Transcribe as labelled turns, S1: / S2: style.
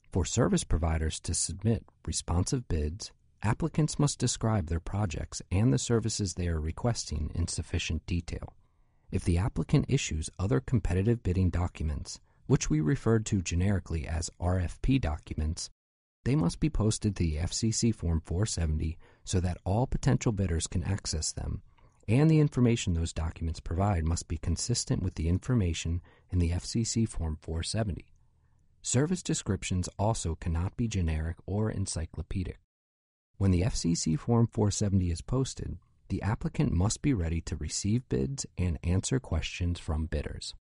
S1: For service providers to submit responsive bids, applicants must describe their projects and the services they are requesting in sufficient detail. If the applicant issues other competitive bidding documents, which we refer to generically as RFP documents, they must be posted to the FCC Form 470 so that all potential bidders can access them, and the information those documents provide must be consistent with the information in the FCC Form 470. Service descriptions also cannot be generic or encyclopedic. When the FCC Form 470 is posted, the applicant must be ready to receive bids and answer questions from bidders.